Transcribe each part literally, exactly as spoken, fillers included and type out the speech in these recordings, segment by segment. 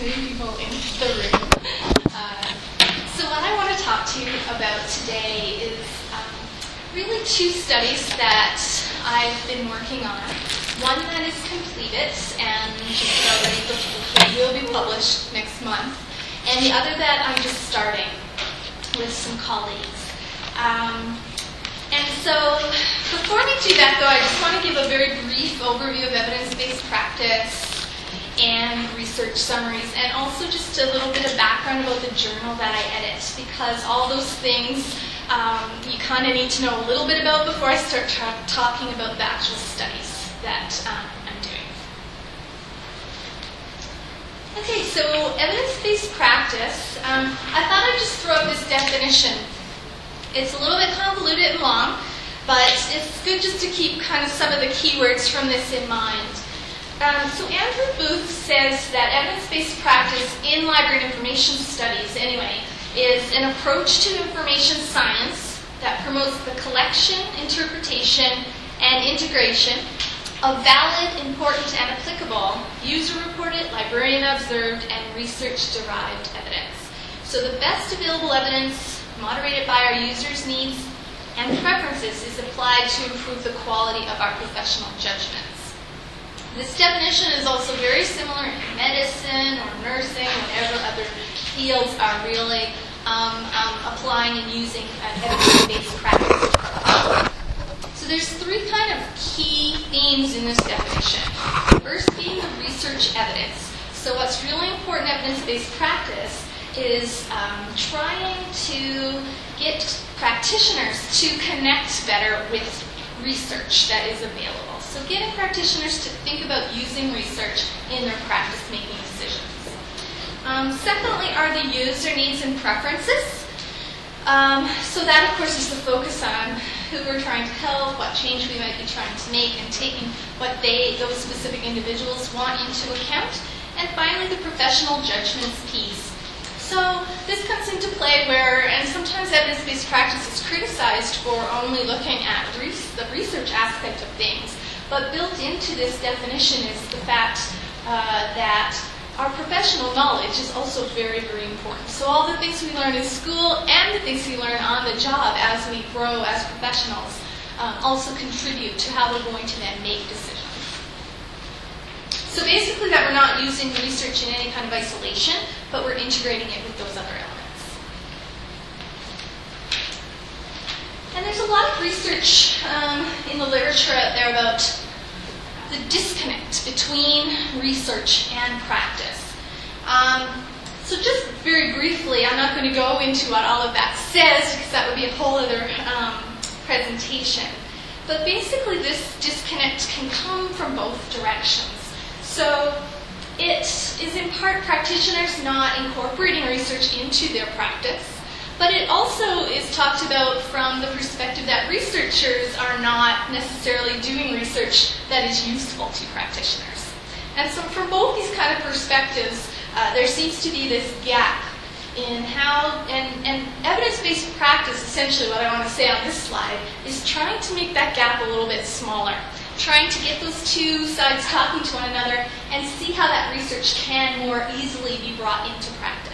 many people in the room. Uh, so what I want to talk to you about today is um, really two studies that I've been working on. One that is completed and just about ready for publication, will be published next month, and the other that I'm just starting with some colleagues. Um, and so before we do that, though, I just want to give a very brief overview of evidence-based practice and research summaries, and also just a little bit of background about the journal that I edit, because all those things um, you kind of need to know a little bit about before I start tra- talking about the actual studies that um, I'm doing. Okay, so evidence-based practice, um, I thought I'd just throw up this definition. It's a little bit convoluted and long, but it's good just to keep kind of some of the keywords from this in mind. Um, so Andrew Booth says that evidence-based practice in library and information studies, anyway, is an approach to information science that promotes the collection, interpretation, and integration of valid, important, and applicable user-reported, librarian-observed, and research-derived evidence. So the best available evidence, moderated by our users' needs and preferences, is applied to improve the quality of our professional judgments. This definition is also very similar in medicine or nursing, whatever other fields are really um, um, applying and using an evidence-based practice approach. So there's three kind of key themes in this definition. First being the research evidence. So what's really important in evidence-based practice is um, trying to get practitioners to connect better with research that is available. So getting practitioners to think about using research in their practice-making decisions. Um, secondly are the user needs and preferences. Um, so that, of course, is the focus on who we're trying to help, what change we might be trying to make, and taking what they, those specific individuals want into account. And finally, the professional judgments piece. So this comes into play where, and sometimes evidence-based practice is criticized for only looking at res- the research aspect of things. But built into this definition is the fact uh, that our professional knowledge is also very, very important. So all the things we learn in school and the things we learn on the job as we grow as professionals um, also contribute to how we're going to then make decisions. So basically that we're not using research in any kind of isolation, but we're integrating it with those other elements. And there's a lot of research um, in the literature out there about the disconnect between research and practice. Um, so just very briefly, I'm not going to go into what all of that says, because that would be a whole other um, presentation. But basically this disconnect can come from both directions. So it is in part practitioners not incorporating research into their practice, but it also is talked about from the perspective that researchers are not necessarily doing research that is useful to practitioners. And so from both these kind of perspectives, uh, there seems to be this gap in how, and, and evidence-based practice, essentially what I want to say on this slide, is trying to make that gap a little bit smaller, trying to get those two sides talking to one another and see how that research can more easily be brought into practice.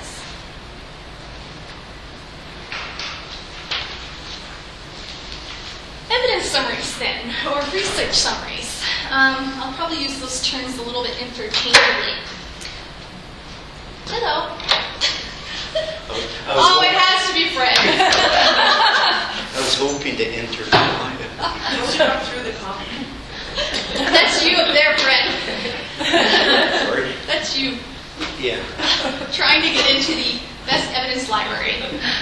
Evidence summaries, then, or research summaries. Um, I'll probably use those terms a little bit interchangeably. Hello. Oh, it has to be Fred. I was hoping to enter behind it. Don't through the comment. That's you up there, Fred. Sorry. That's you. Yeah. Trying to get into the best evidence library.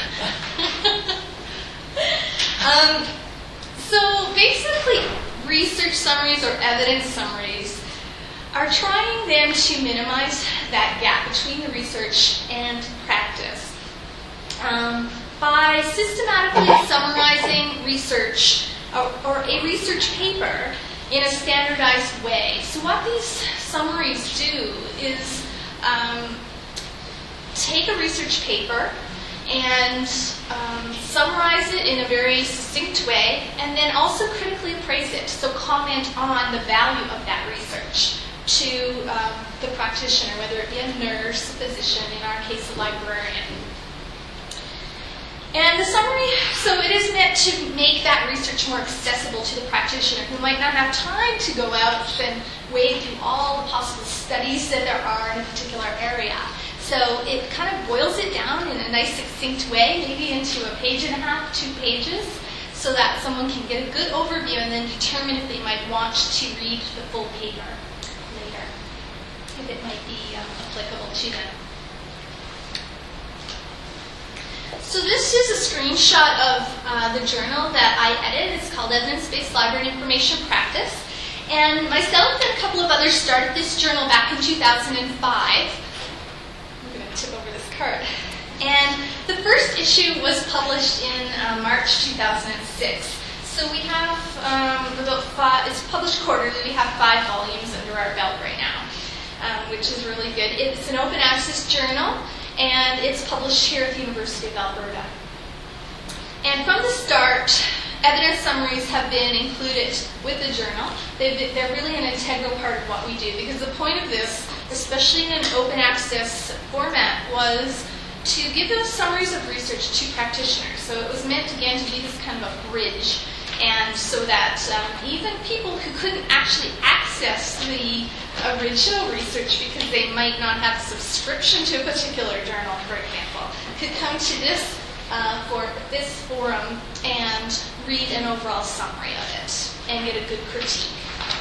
um, so basically, research summaries or evidence summaries are trying then to minimize that gap between the research and practice um, by systematically summarizing research or, or a research paper in a standardized way. So what these summaries do is um, take a research paper and um, summarize it in a very succinct way, and then also critically appraise it, so comment on the value of that research to um, the practitioner, whether it be a nurse, a physician, in our case a librarian. And the summary, so it is meant to make that research more accessible to the practitioner who might not have time to go out and wade through all the possible studies that there are in a particular area. So it kind of boils it down in a nice succinct way, maybe into a page and a half, two pages, so that someone can get a good overview and then determine if they might want to read the full paper later, if it might be um, applicable to them. So this is a screenshot of uh, the journal that I edit. It's called Evidence-Based Library and Information Practice. And myself and a couple of others started this journal back in two thousand five. I'm going to tip over this card. And the first issue was published in uh, March two thousand six. So we have um, about five, it's published quarterly. We have five volumes under our belt right now, um, which is really good. It's an open access journal, and it's published here at the University of Alberta. And from the start, evidence summaries have been included with the journal. They've been, they're really an integral part of what we do, because the point of this, especially in an open access format, was to give those summaries of research to practitioners. So it was meant, again, to be this kind of a bridge, and so that um, even people who couldn't actually access the original research because they might not have a subscription to a particular journal, for example, could come to this uh, for this forum and read an overall summary of it and get a good critique.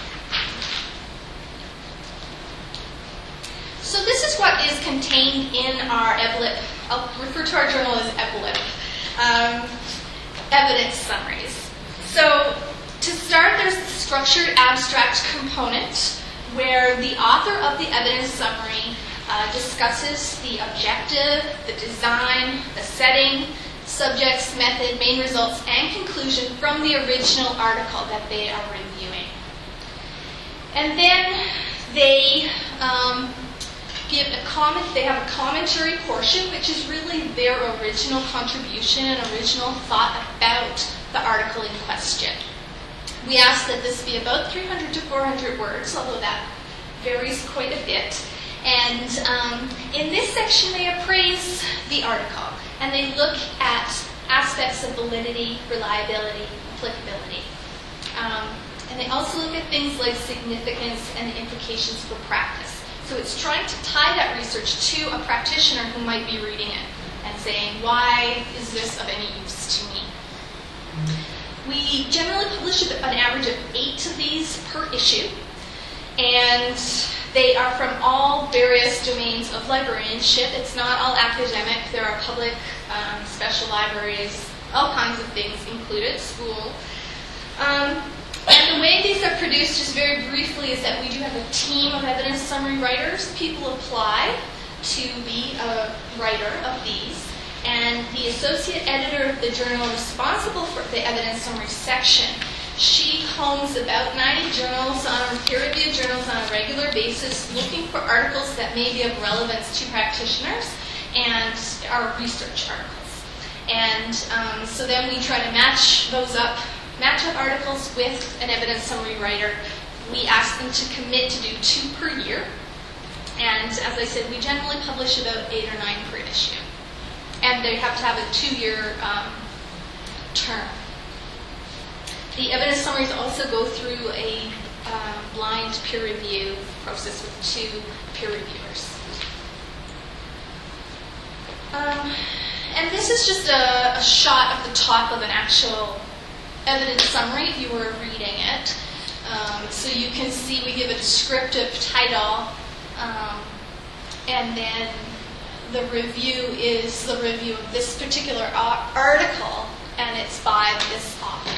So this is what is contained in our E B L I P. I'll refer to our journal as E B L I P, um, evidence summaries. So to start, there's the structured abstract component, where the author of the evidence summary uh, discusses the objective, the design, the setting, subjects, method, main results, and conclusion from the original article that they are reviewing. And then they um, give a comment, they have a commentary portion, which is really their original contribution and original thought about the article in question. We ask that this be about three hundred to four hundred words, although that varies quite a bit. And um, in this section, they appraise the article, and they look at aspects of validity, reliability, applicability. Um, and they also look at things like significance and the implications for practice. So it's trying to tie that research to a practitioner who might be reading it and saying, why is this of any use to me? We generally publish an average of eight of these per issue, and they are from all various domains of librarianship. It's not all academic. There are public, um, special libraries, all kinds of things included, school. Um, and the way these are produced, just very briefly, is that we do have a team of evidence summary writers. People apply to be a writer of these. And the associate editor of the journal responsible for the evidence summary section, she combs about ninety journals, on peer-reviewed journals on a regular basis, looking for articles that may be of relevance to practitioners and our research articles. And um, so then we try to match those up, match up articles with an evidence summary writer. We ask them to commit to do two per year. And as I said, we generally publish about eight or nine per issue. And they have to have a two-year um, term. The evidence summaries also go through a um, blind peer review process with two peer reviewers. Um, and this is just a, a shot of the top of an actual evidence summary if you were reading it. Um, so you can see we give a descriptive title, um, and then the review is the review of this particular article, and it's by this author.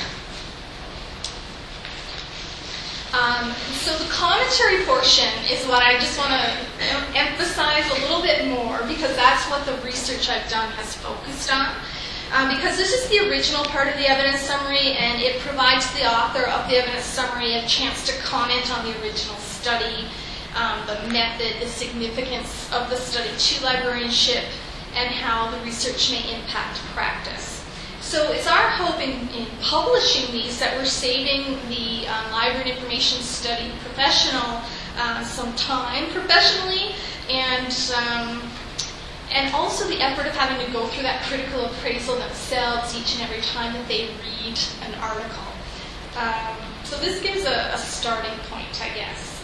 Um, so the commentary portion is what I just want to emphasize a little bit more, because that's what the research I've done has focused on. Um, because this is the original part of the evidence summary, and it provides the author of the evidence summary a chance to comment on the original study, um, the method, the significance of the study to librarianship, and how the research may impact practice. So it's our hope in, in publishing these that we're saving the um, library and information study professional uh, some time professionally, and um, and also the effort of having to go through that critical appraisal themselves each and every time that they read an article. Um, so this gives a, a starting point, I guess.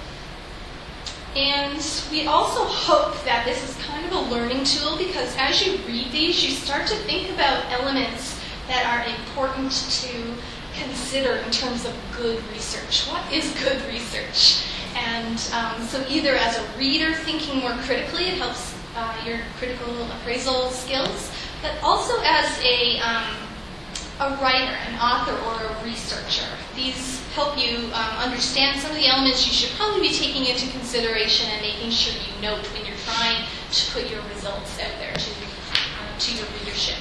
And we also hope that this is kind of a learning tool, because as you read these, you start to think about elements that are important to consider in terms of good research. What is good research? And um, so either as a reader thinking more critically, it helps uh, your critical appraisal skills, but also as a, um, a writer, an author, or a researcher. These help you um, understand some of the elements you should probably be taking into consideration and making sure you note when you're trying to put your results out there to, uh, to your readership.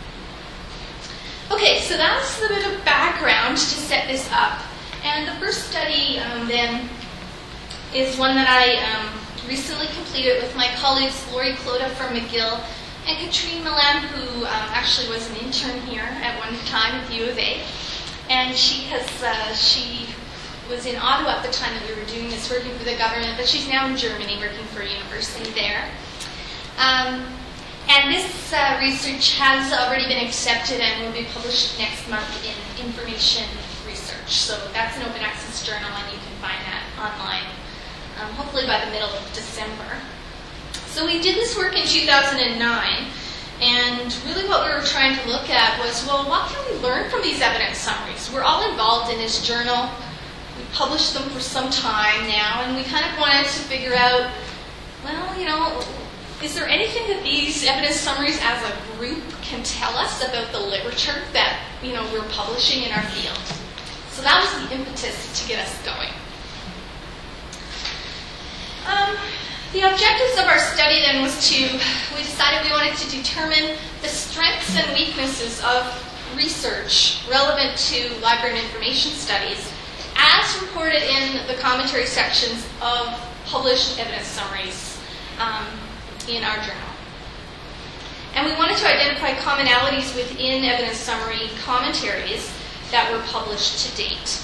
Okay, so that's a bit of background to set this up. And the first study um, then is one that I um, recently completed with my colleagues Lori Clota from McGill and Katrine Milan, who um, actually was an intern here at one time at the U of A. And she has uh, she was in Ottawa at the time that we were doing this, working for the government, but she's now in Germany working for a university there. Um, and this uh, research has already been accepted and will be published next month in Information Research. So that's an open access journal, and you can find that online, um, hopefully by the middle of December. So we did this work in two thousand nine, and really what we were trying to look at was, well, what can we learn from these evidence summaries? We're all involved in this journal. We published them for some time now, and we kind of wanted to figure out, well, you know, is there anything that these evidence summaries as a group can tell us about the literature that, you know, we're publishing in our field? So that was the impetus to get us going. Um, The objectives of our study then was to, we decided we wanted to determine the strengths and weaknesses of research relevant to library and information studies as reported in the commentary sections of published evidence summaries um, in our journal. And we wanted to identify commonalities within evidence summary commentaries that were published to date.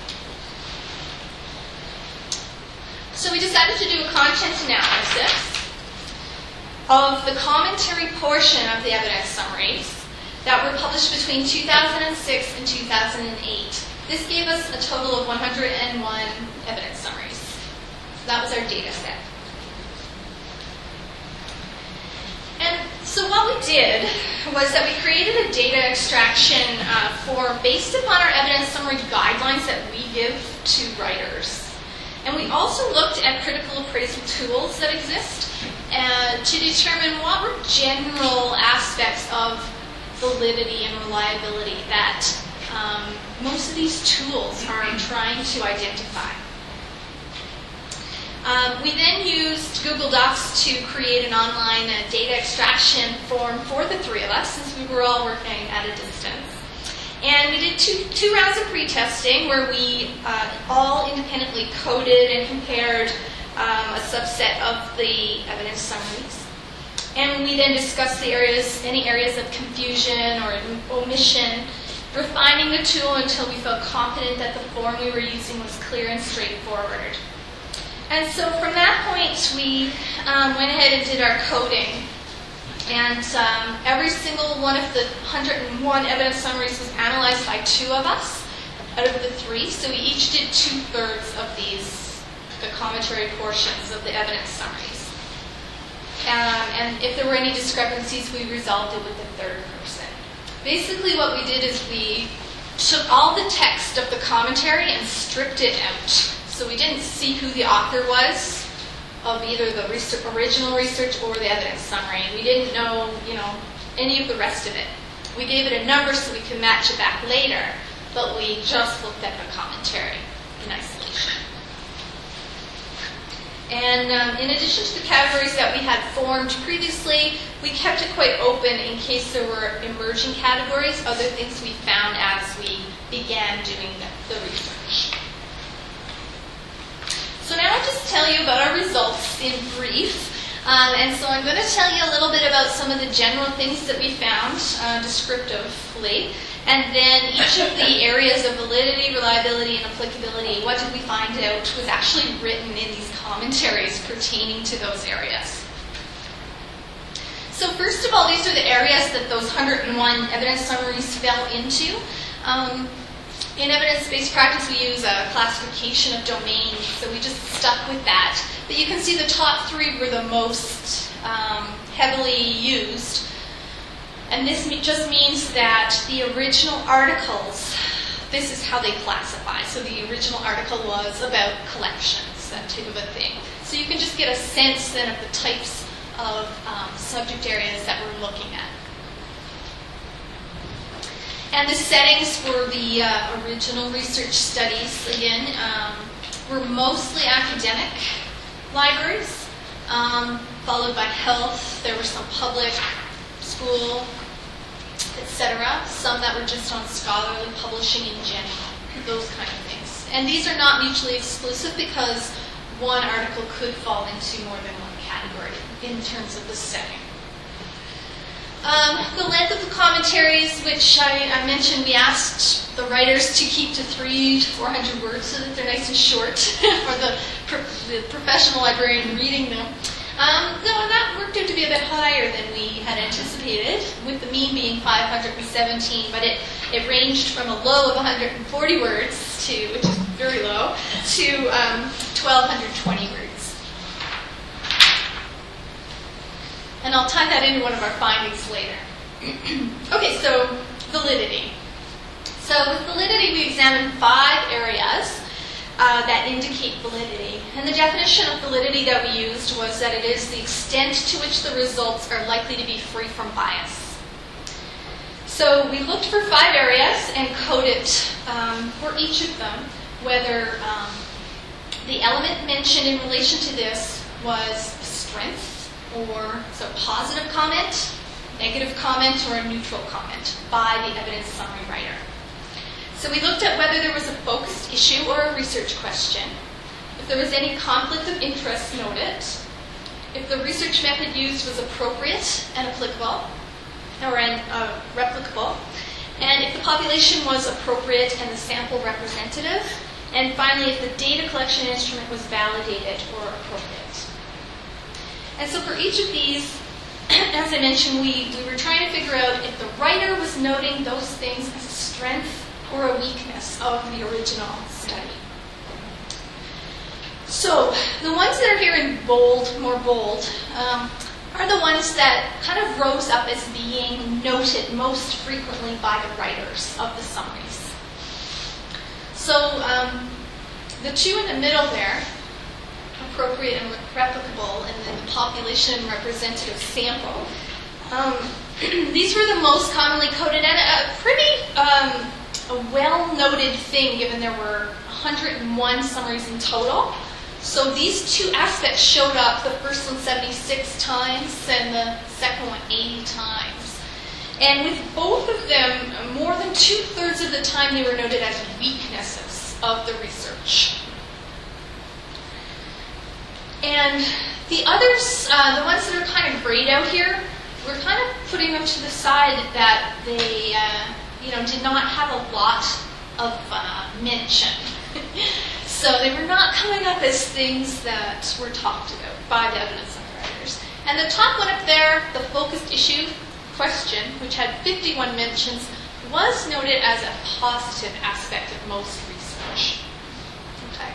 So we decided to do a content analysis of the commentary portion of the evidence summaries that were published between two thousand six and two thousand eight. This gave us a total of one hundred one evidence summaries. So that was our data set. And so what we did was that we created a data extraction uh, form based upon our evidence summary guidelines that we give to writers. And we also looked at critical appraisal tools that exist uh, to determine what were general aspects of validity and reliability that um, most of these tools are trying to identify. Um, we then used Google Docs to create an online uh, data extraction form for the three of us, since we were all working at a distance. And we did two, two rounds of pre-testing where we uh, all independently coded and compared um, a subset of the evidence summaries. And we then discussed the areas, any areas of confusion or omission, refining the tool until we felt confident that the form we were using was clear and straightforward. And so from that point, we um, went ahead and did our coding. And um, every single one of the one hundred one evidence summaries was analyzed by two of us out of the three. So we each did two-thirds of these, the commentary portions of the evidence summaries. Um, and if there were any discrepancies, we resolved it with the third person. Basically what we did is we took all the text of the commentary and stripped it out. So we didn't see who the author was of either the research, original research or the evidence summary. We didn't know, you know, any of the rest of it. We gave it a number so we could match it back later, but we just looked at the commentary in isolation. And um, in addition to the categories that we had formed previously, we kept it quite open in case there were emerging categories, other things we found as we began doing the, the research. So now I'll just tell you about our results in brief. Um, and so I'm going to tell you a little bit about some of the general things that we found uh, descriptively. And then each of the areas of validity, reliability, and applicability, what did we find out was actually written in these commentaries pertaining to those areas. So first of all, these are the areas that those one hundred and one evidence summaries fell into. Um, in evidence-based practice, we use a classification of domains, so we just stuck with that. But you can see the top three were the most um, heavily used. And this just means that the original articles, this is how they classify. So the original article was about collections, that type of a thing. So you can just get a sense then of the types of um, subject areas that we're looking at. And the settings for the uh, original research studies, again, um, were mostly academic libraries, um, followed by health. There were some public, school, et cetera. Some that were just on scholarly publishing in general, those kind of things. And these are not mutually exclusive because one article could fall into more than one category in terms of the setting. Um, the length of the commentaries, which I, I mentioned, we asked the writers to keep to three to four hundred words so that they're nice and short for the, pro- the professional librarian reading them. Um, no, that worked out to be a bit higher than we had anticipated, with the mean being five hundred seventeen, but it, it ranged from a low of one hundred forty words, to, which is very low, to um, one thousand two hundred twenty words. And I'll tie that into one of our findings later. Okay, so validity. So with validity, we examined five areas uh, that indicate validity. And the definition of validity that we used was that it is the extent to which the results are likely to be free from bias. So we looked for five areas and coded um, for each of them whether um, the element mentioned in relation to this was strength, or so positive comment, negative comment, or a neutral comment by the evidence summary writer. So we looked at whether there was a focused issue or a research question, if there was any conflict of interest noted, if the research method used was appropriate and applicable, or uh, replicable, and if the population was appropriate and the sample representative, and finally if the data collection instrument was validated or appropriate. And so for each of these, as I mentioned, we, we were trying to figure out if the writer was noting those things as a strength or a weakness of the original study. So the ones that are here in bold, more bold, um, are the ones that kind of rose up as being noted most frequently by the writers of the summaries. So um, the two in the middle there, appropriate and replicable, and then the population representative sample. Um, these were the most commonly coded, and a pretty um, a well-noted thing given there were one hundred and one summaries in total. So these two aspects showed up, the first one seventy-six times and the second one eighty times. And with both of them, more than two-thirds of the time they were noted as weaknesses of the research. And the others, uh, the ones that are kind of grayed out here, we're kind of putting them to the side that they, uh, you know, did not have a lot of uh, mention. So they were not coming up as things that were talked about by the evidence summary writers. And the top one up there, the focused issue question, which had fifty-one mentions, was noted as a positive aspect of most research. Okay.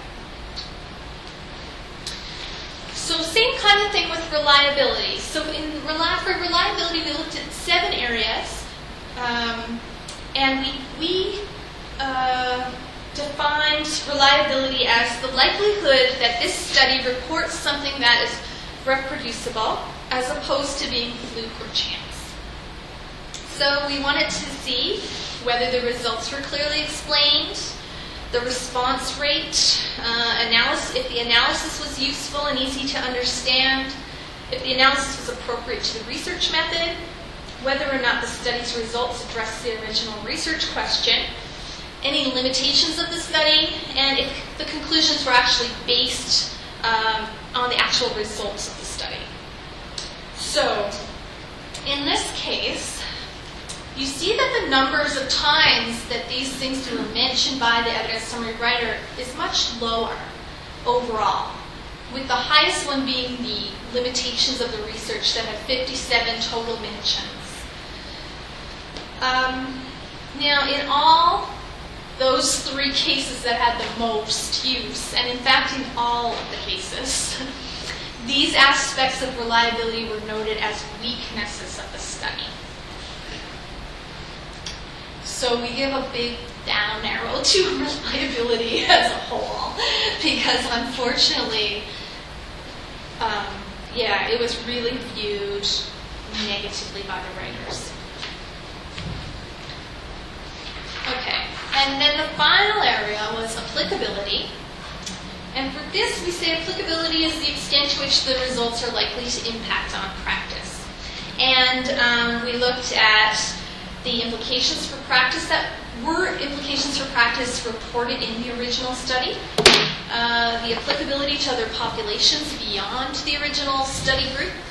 So same kind of thing with reliability. So in reli- for reliability, we looked at seven areas, um, and we, we uh, defined reliability as the likelihood that this study reports something that is reproducible, as opposed to being fluke or chance. So we wanted to see whether the results were clearly explained, the response rate, uh, analysis, if the analysis was useful and easy to understand, if the analysis was appropriate to the research method, whether or not the study's results addressed the original research question, any limitations of the study, and if the conclusions were actually based um, on the actual results of the study. So, in this case, you see that the numbers of times that these things were mentioned by the evidence summary writer is much lower overall, with the highest one being the limitations of the research that had fifty-seven total mentions. Um, now, in all those three cases that had the most use, and in fact in all of the cases, these aspects of reliability were noted as weaknesses of the study. So we give a big down arrow to reliability as a whole, because unfortunately, um, yeah, it was really viewed negatively by the writers. Okay, and then the final area was applicability. And for this, we say applicability is the extent to which the results are likely to impact on practice. And um, we looked at the implications for practice that were implications for practice reported in the original study, uh, the applicability to other populations beyond the original study group,